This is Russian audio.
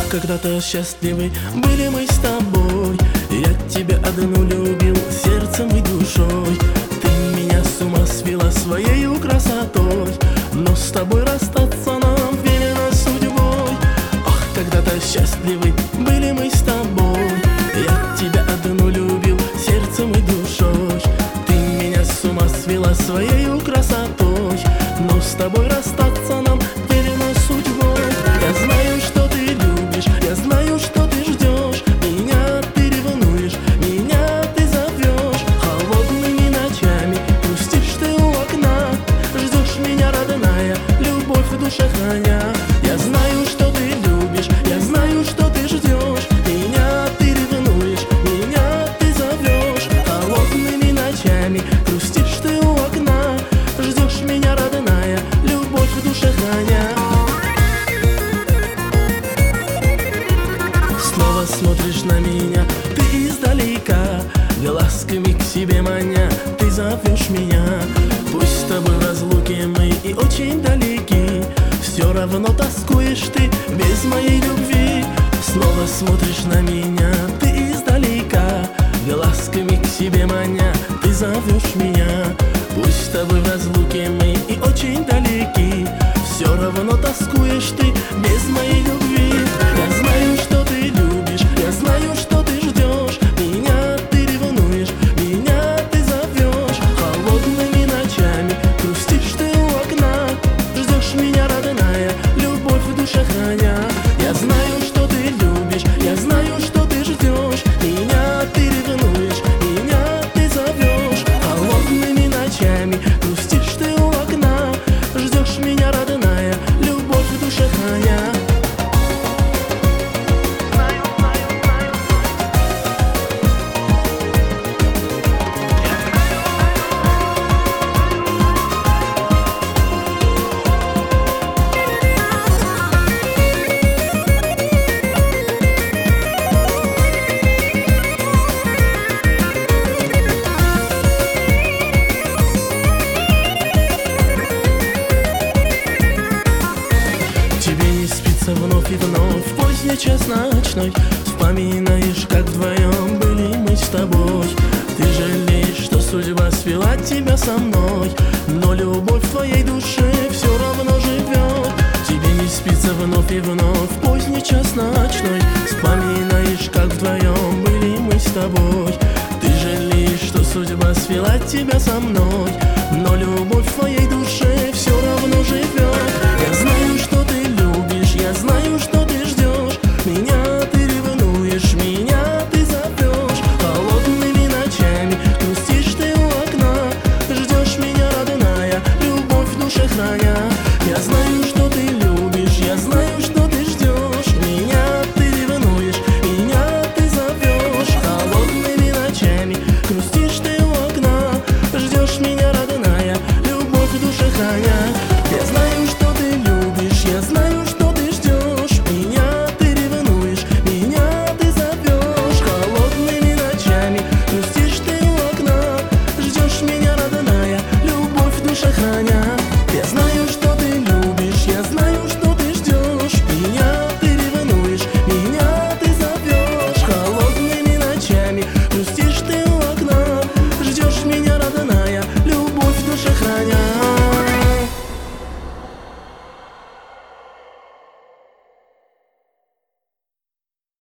когда-то счастливы были мы с тобой. Я тебя одну любил сердцем и душой. Ты меня с ума свела своей красотой, но с тобой расстаться нам велено судьбой. Ах, когда-то счастливы были мы с тобой. Я тебя одну любил сердцем и душой. Ты меня с ума свела своей красотой, но с тобой расстаться нам велено судьбой. Я знаю, что ты любишь, я знаю, что ты ждешь. Меня ты ревнуешь, меня ты зовешь. Холодными ночами грустишь ты у окна. Ждешь меня, родная, любовь в душе храня. Я знаю, что ты любишь, я знаю, что ты ждешь. Меня ты ревнуешь, меня ты зовешь. Холодными ночами грустишь ты у окна. Ждешь меня, родная, любовь в душе храня. Снова смотришь на меня, ты издалека, глазками к себе маня, ты зовешь меня. Пусть с тобой в разлуке мы и очень далеки, все равно тоскуешь ты без моей любви. Снова смотришь на меня, ты издалека, глазками к себе маня, ты зовешь меня. Пусть с тобой в разлуке мы и очень далеки, все равно тоскуешь ты без моей любви. Я знаю, что ты любишь, я знаю, что ты ждешь. Меня ты ревнуешь, меня ты зовешь. Холодными ночами грустишь ты у окна. Ждешь меня, родная, любовь в душе храня. Я знаю, что ты любишь, я знаю, что ты ждешь. Меня ты ревнуешь, меня ты зовешь. Холодными ночами грустишь ты у окна. Ждешь меня, родная, любовь в душе храня. Вновь и вновь, в поздний час ночной, вспоминаешь, как вдвоем были мы с тобой. Ты жалеешь, что судьба свела тебя со мной, но любовь в твоей душе все равно живет. Тебе не спится вновь и вновь, в поздний час ночной, вспоминаешь, как вдвоем были мы с тобой. Ты жалеешь, что судьба свела тебя со мной, но любовь в твоей душе все равно живет.